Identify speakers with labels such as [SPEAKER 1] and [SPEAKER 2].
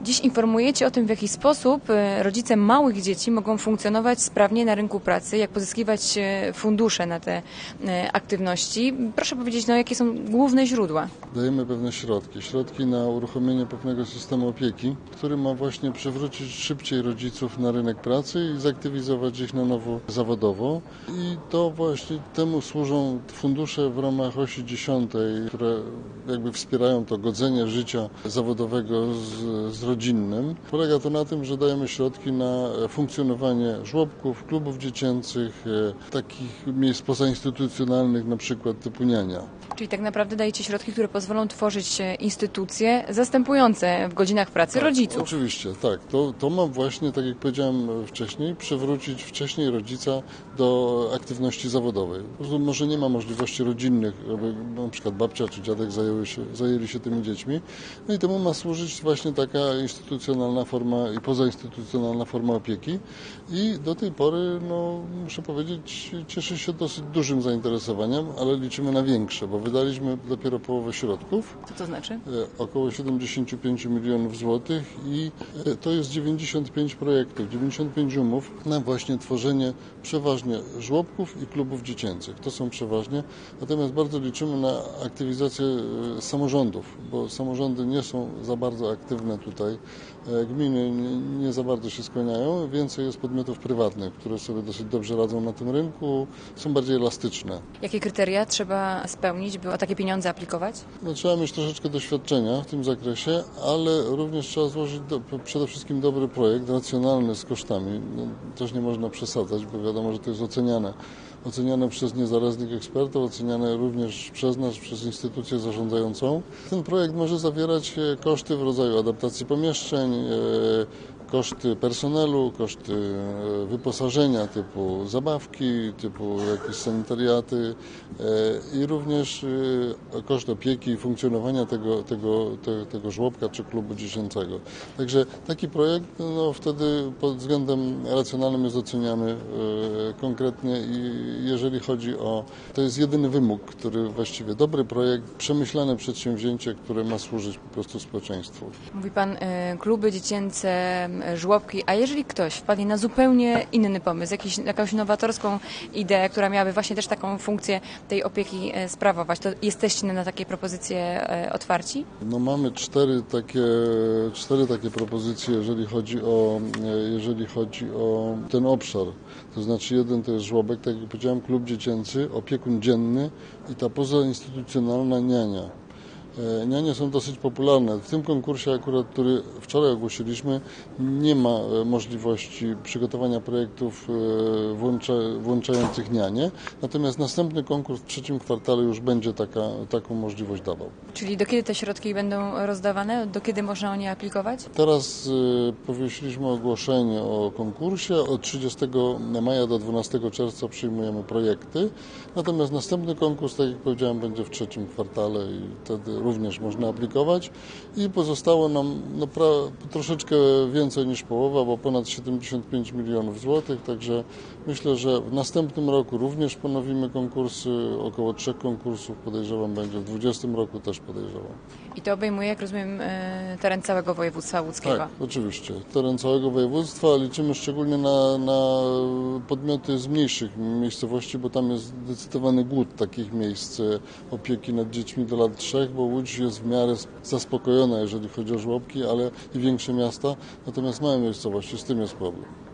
[SPEAKER 1] Dziś informujecie o tym, w jaki sposób rodzice małych dzieci mogą funkcjonować sprawnie na rynku pracy, jak pozyskiwać fundusze na te aktywności. Proszę powiedzieć, jakie są główne źródła?
[SPEAKER 2] Dajemy pewne środki na uruchomienie pewnego systemu opieki, który ma właśnie przywrócić szybciej rodziców na rynek pracy i zaktywizować ich na nowo zawodowo. I to właśnie temu służą fundusze w ramach osi 10, które jakby wspierają to godzenie życia zawodowego z rodzinnym. Polega to na tym, że dajemy środki na funkcjonowanie żłobków, klubów dziecięcych, takich miejsc pozainstytucjonalnych, na przykład typu niania.
[SPEAKER 1] Czyli tak naprawdę dajecie środki, które pozwolą tworzyć instytucje zastępujące w godzinach pracy rodziców.
[SPEAKER 2] Oczywiście, tak. To ma właśnie, tak jak powiedziałem wcześniej, przywrócić wcześniej rodzica do aktywności zawodowej. Po prostu może nie ma możliwości rodzinnych, aby na przykład babcia czy dziadek zajęli się tymi dziećmi. No i temu ma służyć właśnie taka instytucjonalna forma i pozainstytucjonalna forma opieki. I do tej pory, muszę powiedzieć, cieszy się dosyć dużym zainteresowaniem, ale liczymy na większe, bo wydaliśmy dopiero połowę środków.
[SPEAKER 1] Co to znaczy?
[SPEAKER 2] Około 75 milionów złotych i to jest 95 projektów, 95 umów na właśnie tworzenie przeważnie żłobków i klubów dziecięcych. To są przeważnie. Natomiast bardzo liczymy na aktywizację samorządów, bo samorządy nie są za bardzo aktywne tutaj. Gminy nie za bardzo się skłaniają. Więcej jest podmiotów prywatnych, które sobie dosyć dobrze radzą na tym rynku, są bardziej elastyczne.
[SPEAKER 1] Jakie kryteria trzeba spełnić, by o takie pieniądze aplikować?
[SPEAKER 2] Trzeba mieć troszeczkę doświadczenia w tym zakresie, ale również trzeba złożyć przede wszystkim dobry projekt, racjonalny z kosztami. Też nie można przesadzać, bo wiadomo, że to jest oceniane przez niezależnych ekspertów, oceniane również przez nas, przez instytucję zarządzającą. Ten projekt może zawierać koszty w rodzaju adaptacji pomieszczeń, koszty personelu, koszty wyposażenia typu zabawki, typu jakieś sanitariaty i również koszt opieki i funkcjonowania tego żłobka czy klubu dziecięcego. Także taki projekt wtedy pod względem racjonalnym jest oceniany konkretnie i jeżeli chodzi o... To jest jedyny wymóg, który właściwie dobry projekt, przemyślane przedsięwzięcie, które ma służyć po prostu społeczeństwu.
[SPEAKER 1] Mówi Pan kluby dziecięce, żłobki, a jeżeli ktoś wpadnie na zupełnie inny pomysł, jakąś nowatorską ideę, która miałaby właśnie też taką funkcję tej opieki sprawować, to jesteście na takie propozycje otwarci?
[SPEAKER 2] Mamy cztery takie propozycje, jeżeli chodzi o ten obszar. To znaczy jeden to jest żłobek, tak jak powiedziałem, klub dziecięcy, opiekun dzienny i ta pozainstytucjonalna niania. Nianie są dosyć popularne. W tym konkursie akurat, który wczoraj ogłosiliśmy, nie ma możliwości przygotowania projektów włączających nianie. Natomiast następny konkurs w trzecim kwartale już będzie taką możliwość dawał.
[SPEAKER 1] Czyli do kiedy te środki będą rozdawane? Do kiedy można o nie aplikować?
[SPEAKER 2] Teraz powiesiliśmy ogłoszenie o konkursie. Od 30 maja do 12 czerwca przyjmujemy projekty. Natomiast następny konkurs, tak jak powiedziałem, będzie w trzecim kwartale i wtedy również można aplikować i pozostało nam troszeczkę więcej niż połowa, bo ponad 75 milionów złotych, także myślę, że w następnym roku również ponowimy konkursy, około 3 konkursów podejrzewam będzie, w 2020 roku też podejrzewam.
[SPEAKER 1] I to obejmuje, jak rozumiem, teren całego województwa łódzkiego?
[SPEAKER 2] Tak, oczywiście, teren całego województwa, liczymy szczególnie na podmioty z mniejszych miejscowości, bo tam jest zdecydowany głód takich miejsc opieki nad dziećmi do lat 3, bo Łódź jest w miarę zaspokojona, jeżeli chodzi o żłobki, ale i większe miasta, natomiast małe miejscowości, z tym jest problem.